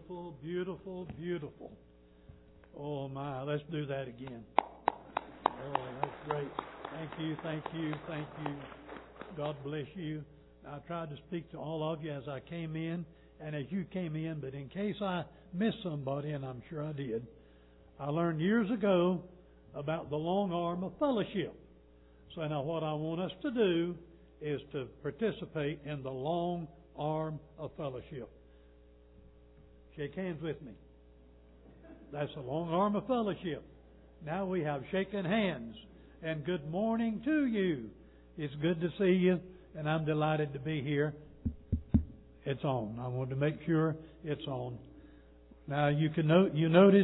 beautiful, beautiful, beautiful. Oh my, let's do that again. Oh, that's great. Thank you, thank you, thank you. God bless you. I tried to speak to all of you as I came in and as you came in, but in case I missed somebody, and I'm sure I did, I learned years ago about the long arm of fellowship. So now what I want us to do is to participate in the long arm of fellowship. Shake hands with me. That's the long arm of fellowship. Now we have shaken hands. And good morning to you. It's good to see you, and I'm delighted to be here. It's on. I wanted to make sure it's on. Now you notice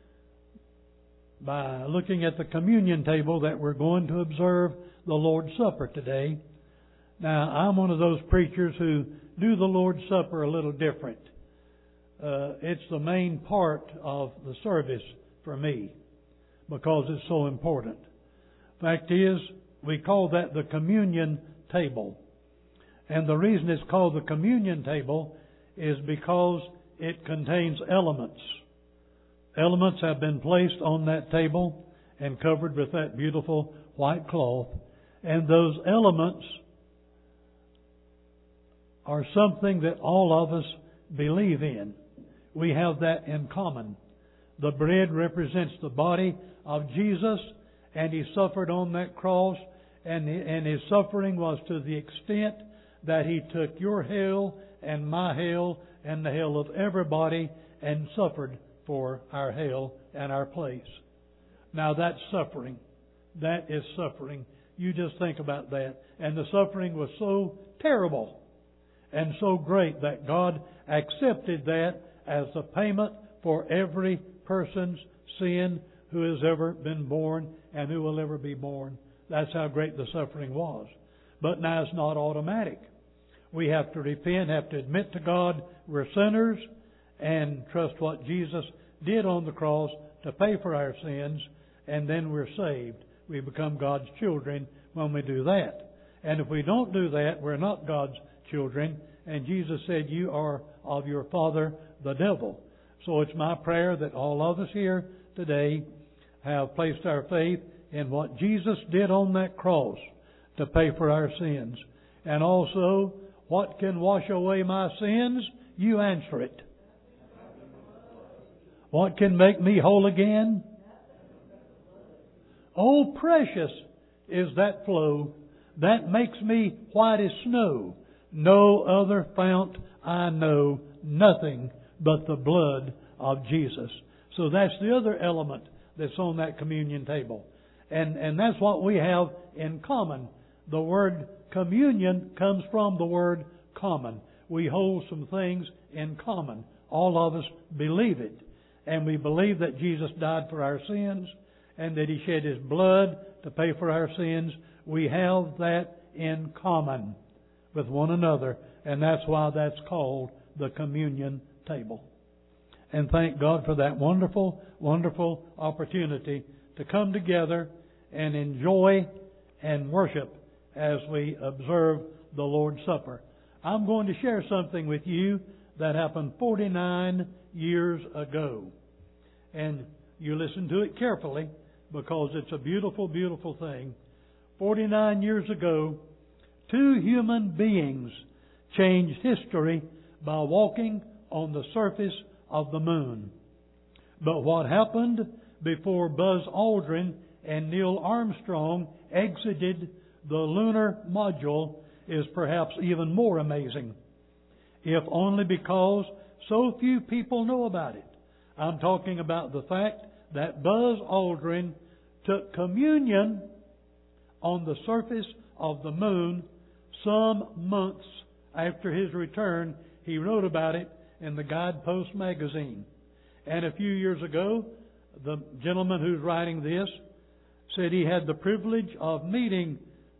by looking at the communion table that we're going to observe the Lord's Supper today. Now I'm one of those preachers who do the Lord's Supper a little different. It's the main part of the service for me because it's so important. Fact is, we call that the communion table. And the reason it's called the communion table is because it contains elements. Elements have been placed on that table and covered with that beautiful white cloth. And those elements are something that all of us believe in. We have that in common. The bread represents the body of Jesus, and He suffered on that cross, and His suffering was to the extent that He took your hell and my hell and the hell of everybody and suffered for our hell and our place. Now that's suffering. That is suffering. You just think about that. And the suffering was so terrible and so great that God accepted that as the payment for every person's sin who has ever been born and who will ever be born. That's how great the suffering was. But now it's not automatic. We have to repent, have to admit to God we're sinners, and trust what Jesus did on the cross to pay for our sins, and then we're saved. We become God's children when we do that. And if we don't do that, we're not God's children. And Jesus said, you are of your father, the devil. So it's my prayer that all of us here today have placed our faith in what Jesus did on that cross to pay for our sins. And also, what can wash away my sins? You answer it. What can make me whole again? Oh, precious is that flow that makes me white as snow. No other fount I know, nothing but the blood of Jesus. So that's the other element that's on that communion table. And that's what we have in common. The word communion comes from the word common. We hold some things in common. All of us believe it. And we believe that Jesus died for our sins and that He shed His blood to pay for our sins. We have that in common with one another. And that's why that's called the communion table. And thank God for that wonderful, wonderful opportunity to come together and enjoy and worship as we observe the Lord's Supper. I'm going to share something with you that happened 49 years ago. And you listen to it carefully because it's a beautiful, beautiful thing. 49 years ago, two human beings changed history by walking on the surface of the moon. But what happened before Buzz Aldrin and Neil Armstrong exited the lunar module is perhaps even more amazing, if only because so few people know about it. I'm talking about the fact that Buzz Aldrin took communion on the surface of the moon some months after his return. He wrote about it in the Guidepost magazine. And a few years ago, the gentleman who's writing this said he had the privilege of meeting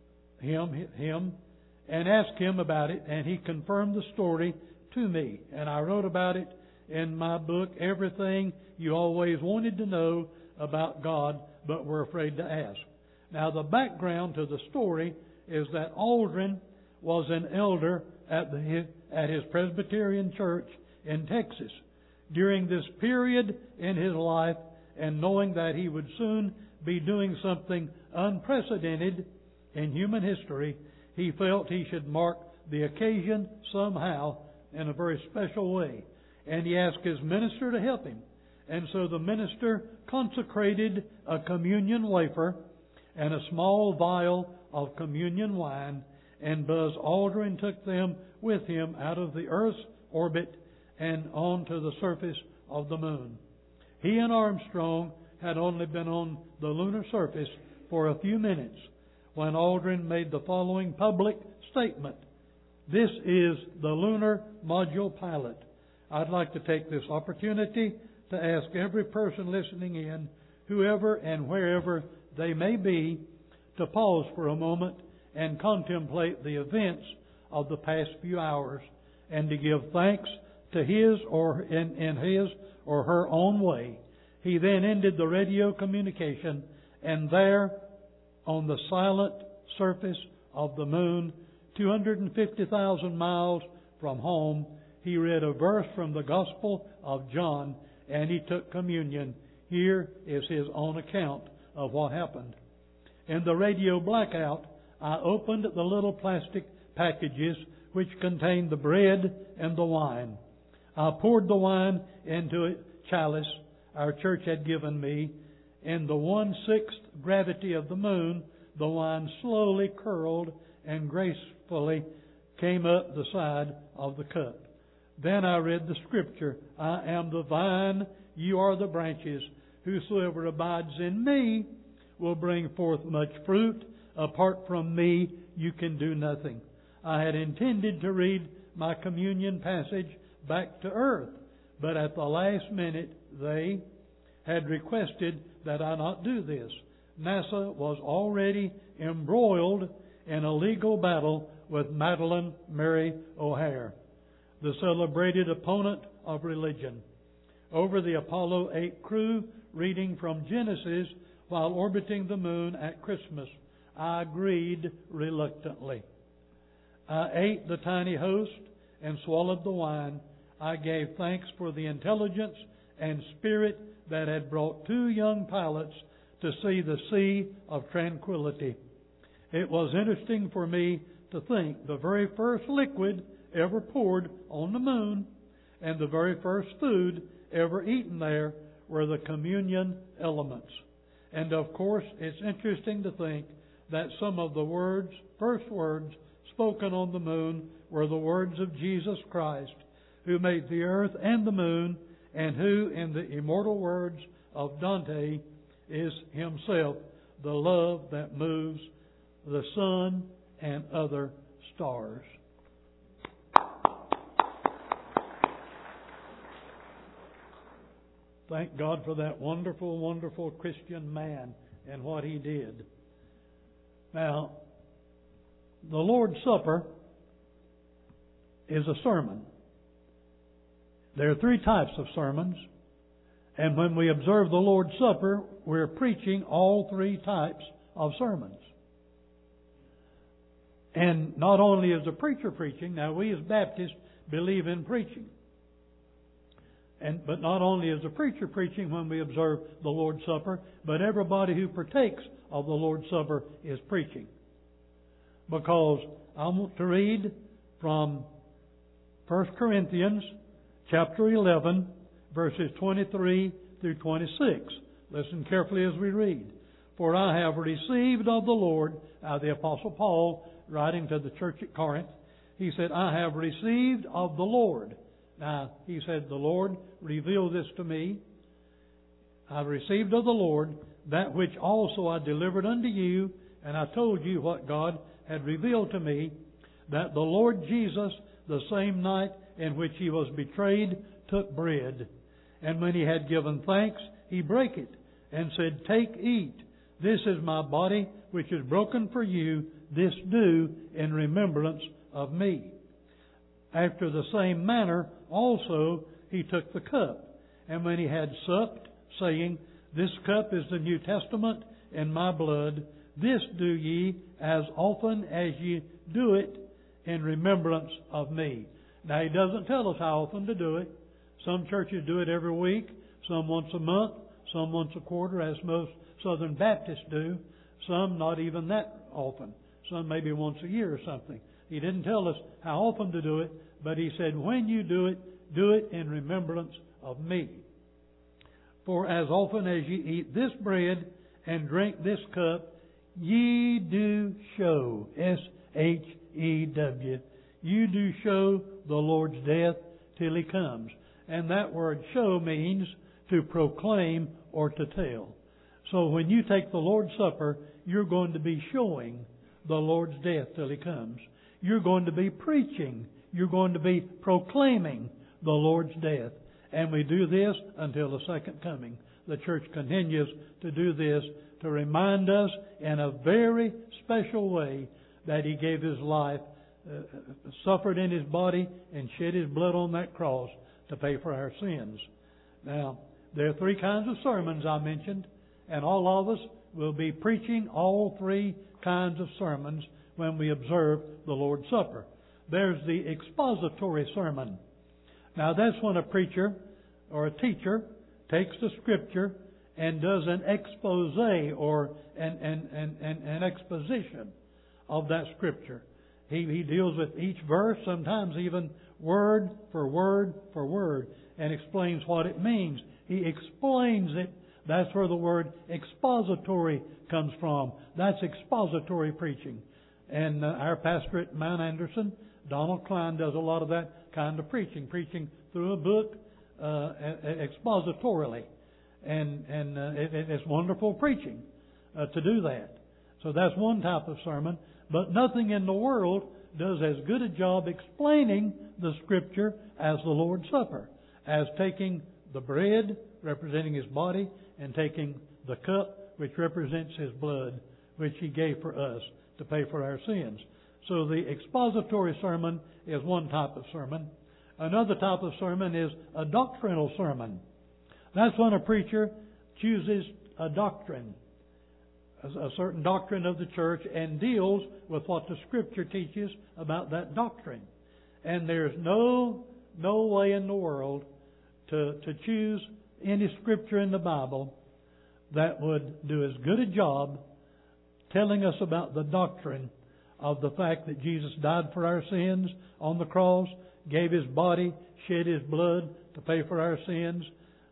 him and asked him about it, and he confirmed the story to me. And I wrote about it in my book, Everything You Always Wanted to Know About God But Were Afraid to Ask. Now, the background to the story is that Aldrin was an elder at his Presbyterian church in Texas. during this period in his life, and knowing that he would soon be doing something unprecedented in human history, he felt he should mark the occasion somehow in a very special way. And he asked his minister to help him. And so the minister consecrated a communion wafer and a small vial of communion wine, and Buzz Aldrin took them with him out of the Earth's orbit and onto the surface of the moon. He and Armstrong had only been on the lunar surface for a few minutes when Aldrin made the following public statement: "This is the lunar module pilot." I'd like to take this opportunity to ask every person listening in, whoever and wherever they may be, to pause for a moment and contemplate the events of the past few hours, and to give thanks to his or in his or her own way. He then ended the radio communication, and there, on the silent surface of the moon, 250,000 miles from home, he read a verse from the Gospel of John, and he took communion. Here is his own account of what happened. In the radio blackout, I opened the little plastic packages which contained the bread and the wine. I poured the wine into a chalice our church had given me. In the 1/6 gravity of the moon, the wine slowly curled and gracefully came up the side of the cup. Then I read the scripture, "I am the vine, you are the branches. Whosoever abides in me will bring forth much fruit. Apart from me, you can do nothing." I had intended to read my communion passage back to earth, but at the last minute they had requested that I not do this. NASA was already embroiled in a legal battle with Madalyn Murray O'Hair, the celebrated opponent of religion, over the Apollo 8 crew reading from Genesis while orbiting the moon at Christmas. I agreed reluctantly. I ate the tiny host and swallowed the wine. I gave thanks for the intelligence and spirit that had brought 2 young pilots to see the sea of tranquility. It was interesting for me to think the very first liquid ever poured on the moon and the very first food ever eaten there were the communion elements. And of course, it's interesting to think that some of the first words spoken on the moon were the words of Jesus Christ, who made the earth and the moon, and who, in the immortal words of Dante, is himself the love that moves the sun and other stars. Thank God for that wonderful, wonderful Christian man and what he did. Now, the Lord's Supper is a sermon. There are 3 types of sermons, and when we observe the Lord's Supper, we're preaching all 3 types of sermons. And not only is the preacher preaching, now we as Baptists believe in preaching. But not only is the preacher preaching when we observe the Lord's Supper, but everybody who partakes of the Lord's Supper is preaching. Because I want to read from 1 Corinthians chapter 11, verses 23 through 26. Listen carefully as we read. "For I have received of the Lord," the Apostle Paul writing to the church at Corinth, he said, "I have received of the Lord." Now, he said, "The Lord revealed this to me. I received of the Lord that which also I delivered unto you, and I told you what God had revealed to me, that the Lord Jesus, the same night in which he was betrayed, took bread. And when he had given thanks, he brake it, and said, Take, eat. This is my body, which is broken for you. This do in remembrance of me. After the same manner also he took the cup, and when he had supped, saying, This cup is the New Testament in my blood. This do ye as often as ye do it in remembrance of me." Now, he doesn't tell us how often to do it. Some churches do it every week, some once a month, some once a quarter, as most Southern Baptists do. Some not even that often. Some maybe once a year or something. He didn't tell us how often to do it, but He said, when you do it in remembrance of me. For as often as ye eat this bread and drink this cup, ye do show, S-H-E-W, you do show the Lord's death till He comes. And that word show means to proclaim or to tell. So when you take the Lord's Supper, you're going to be showing the Lord's death till He comes. You're going to be preaching. You're going to be proclaiming the Lord's death. And we do this until the second coming. The church continues to do this to remind us in a very special way that He gave His life, suffered in His body, and shed His blood on that cross to pay for our sins. Now, there are three kinds of sermons I mentioned, and all of us will be preaching all three kinds of sermons when we observe the Lord's Supper. There's the expository sermon. Now, that's when a preacher or a teacher takes the Scripture and does an expose or an exposition of that Scripture. He deals with each verse, sometimes even word for word for word, and explains what it means. He explains it. That's where the word expository comes from. That's expository preaching. And our pastor at Mount Anderson, Donald Klein, does a lot of that kind of preaching through a book expositorily. And it's wonderful preaching to do that. So that's one type of sermon. But nothing in the world does as good a job explaining the Scripture as the Lord's Supper, as taking the bread representing His body and taking the cup which represents His blood, which He gave for us to pay for our sins. So the expository sermon is one type of sermon. Another type of sermon is a doctrinal sermon. That's when a preacher chooses a doctrine, a certain doctrine of the church, and deals with what the Scripture teaches about that doctrine. And there's no way in the world to choose any Scripture in the Bible that would do as good a job telling us about the doctrine of the fact that Jesus died for our sins on the cross, gave His body, shed His blood to pay for our sins.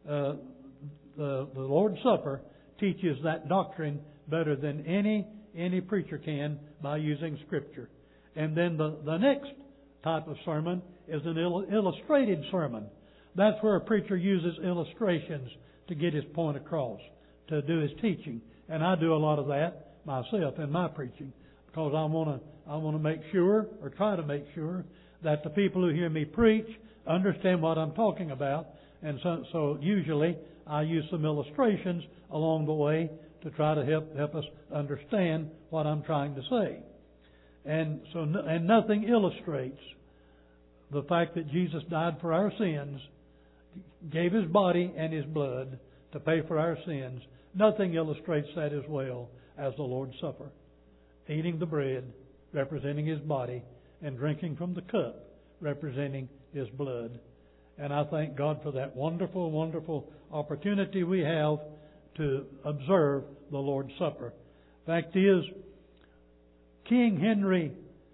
The Lord's Supper teaches that doctrine better than any preacher can by using Scripture. And then the next type of sermon is an illustrated sermon. That's where a preacher uses illustrations to get his point across, to do his teaching. And I do a lot of that myself in my preaching, because I want to make sure, or try to make sure, that the people who hear me preach understand what I'm talking about. And so usually I use some illustrations along the way to try to help us understand what I'm trying to say. And nothing illustrates the fact that Jesus died for our sins, gave His body and His blood to pay for our sins. Nothing illustrates that as well as the Lord's Supper. Eating the bread, representing His body, and drinking from the cup, representing His blood. And I thank God for that wonderful, wonderful opportunity we have to observe the Lord's Supper. Fact is, King Henry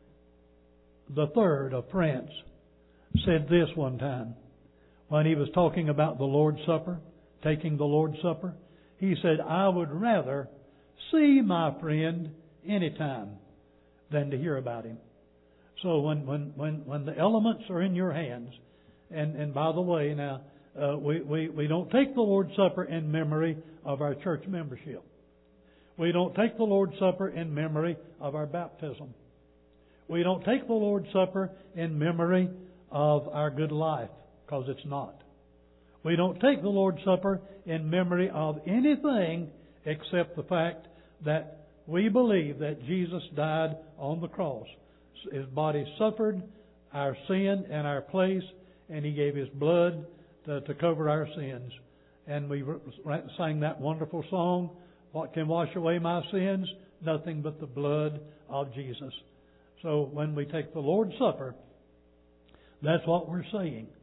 III of France said this one time when he was talking about the Lord's Supper, taking the Lord's Supper. He said, "I would rather see my friend anytime than to hear about him." So when the elements are in your hands, and by the way, now we don't take the Lord's Supper in memory of our church membership. We don't take the Lord's Supper in memory of our baptism. We don't take the Lord's Supper in memory of our good life, because it's not. We don't take the Lord's Supper in memory of anything except the fact that we believe that Jesus died on the cross. His body suffered our sin and our place, and He gave His blood to cover our sins. And we sang that wonderful song, "What can wash away my sins? Nothing but the blood of Jesus." So when we take the Lord's Supper, that's what we're saying.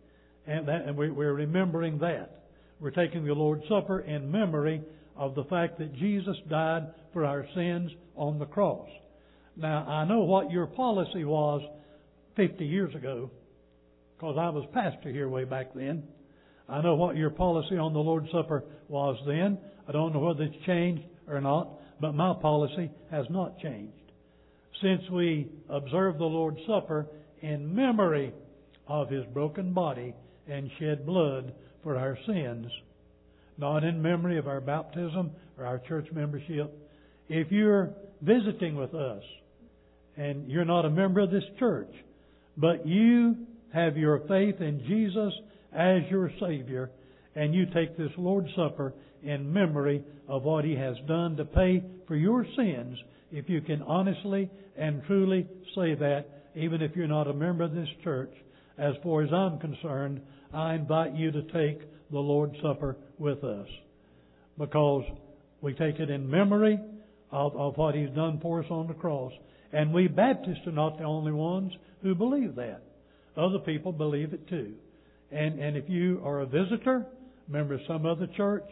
and we're remembering that. We're taking the Lord's Supper in memory of the fact that Jesus died for our sins on the cross. Now, I know what your policy was 50 years ago, because I was pastor here way back then. I know what your policy on the Lord's Supper was then. I don't know whether it's changed or not, but my policy has not changed. Since we observe the Lord's Supper in memory of His broken body and shed blood for our sins, not in memory of our baptism or our church membership. If you're visiting with us and you're not a member of this church, but you have your faith in Jesus as your Savior, and you take this Lord's Supper in memory of what He has done to pay for your sins, if you can honestly and truly say that, even if you're not a member of this church, as far as I'm concerned, I invite you to take the Lord's Supper with us, because we take it in memory of what He's done for us on the cross. And we Baptists are not the only ones who believe that. Other people believe it too. And if you are a visitor, member of some other church,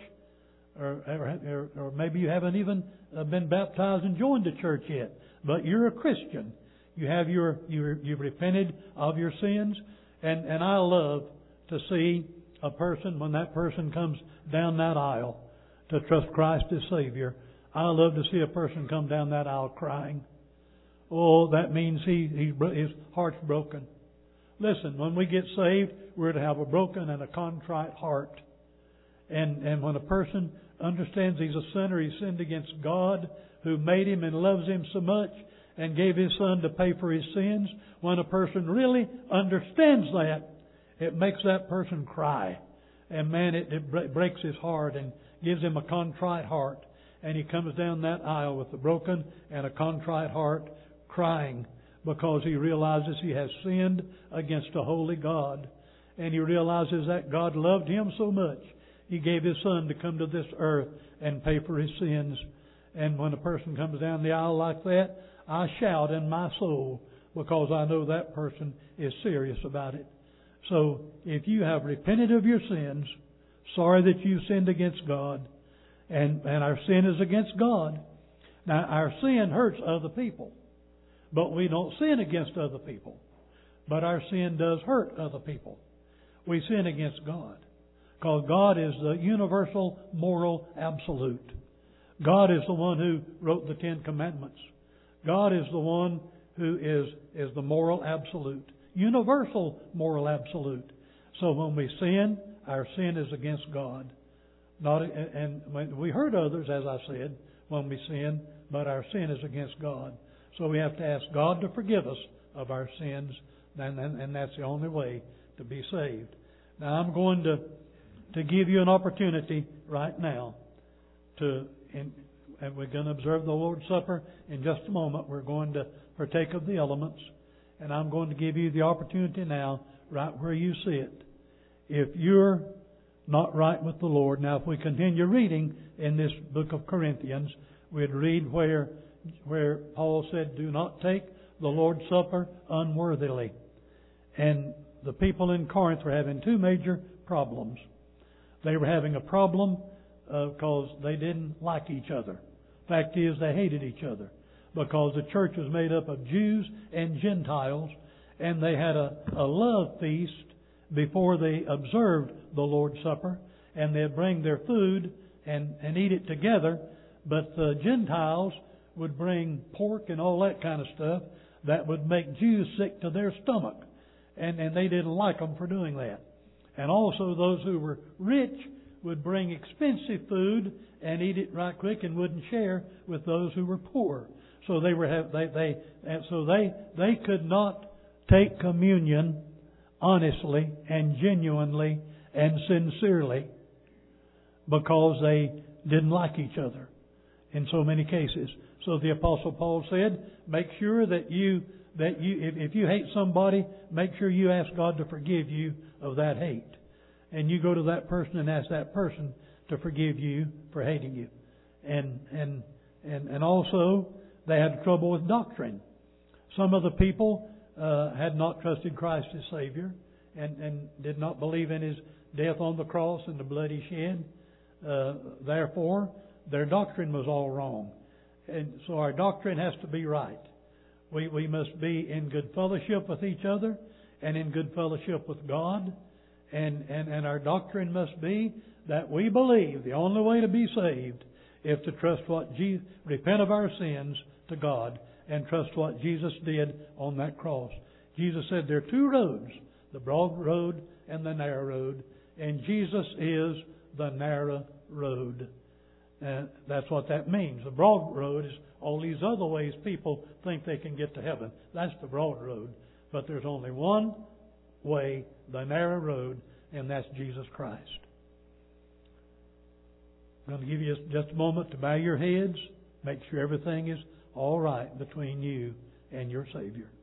or maybe you haven't even been baptized and joined the church yet, but you're a Christian, you've repented of your sins, and I love to see a person, when that person comes down that aisle to trust Christ as Savior, I love to see a person come down that aisle crying. Oh, that means his heart's broken. Listen, when we get saved, we're to have a broken and a contrite heart. And when a person understands he's a sinner, he sinned against God, who made him and loves him so much and gave His Son to pay for his sins, when a person really understands that, it makes that person cry. And man, it breaks his heart and gives him a contrite heart. And he comes down that aisle with a broken and a contrite heart, crying, because he realizes he has sinned against a holy God. And he realizes that God loved him so much, He gave His Son to come to this earth and pay for his sins. And when a person comes down the aisle like that, I shout in my soul, because I know that person is serious about it. So, if you have repented of your sins, sorry that you sinned against God, and our sin is against God. Now, our sin hurts other people, but we don't sin against other people. But our sin does hurt other people. We sin against God, because God is the universal moral absolute. God is the one who wrote the Ten Commandments. God is the one who is the moral absolute, universal moral absolute. So when we sin, our sin is against God. And we hurt others, as I said, when we sin, but our sin is against God. So we have to ask God to forgive us of our sins, and that's the only way to be saved. Now I'm going to give you an opportunity right now and we're going to observe the Lord's Supper in just a moment. We're going to partake of the elements, and I'm going to give you the opportunity now, right where you sit. If you're not right with the Lord, now if we continue reading in this book of Corinthians, we'd read where Paul said, "Do not take the Lord's Supper unworthily." And the people in Corinth were having two major problems. They were having a problem because they didn't like each other. Fact is, they hated each other, because the church was made up of Jews and Gentiles, and they had a love feast before they observed the Lord's Supper, and they'd bring their food and eat it together. But the Gentiles would bring pork and all that kind of stuff that would make Jews sick to their stomach, and they didn't like them for doing that. And also those who were rich would bring expensive food and eat it right quick and wouldn't share with those who were poor. So they could not take communion honestly and genuinely and sincerely, because they didn't like each other in so many cases. So the Apostle Paul said, make sure that if you hate somebody, make sure you ask God to forgive you of that hate. And you go to that person and ask that person to forgive you for hating you. And also, they had trouble with doctrine. Some of the people had not trusted Christ as Savior, and did not believe in His death on the cross and the blood He shed. Therefore, their doctrine was all wrong. And so our doctrine has to be right. We must be in good fellowship with each other and in good fellowship with God. And our doctrine must be that we believe the only way to be saved is to trust repent of our sins to God and trust what Jesus did on that cross. Jesus said there are two roads, the broad road and the narrow road. And Jesus is the narrow road. And that's what that means. The broad road is all these other ways people think they can get to heaven. That's the broad road. But there's only one way, the narrow road, and that's Jesus Christ. I'm going to give you just a moment to bow your heads, make sure everything is all right between you and your Savior.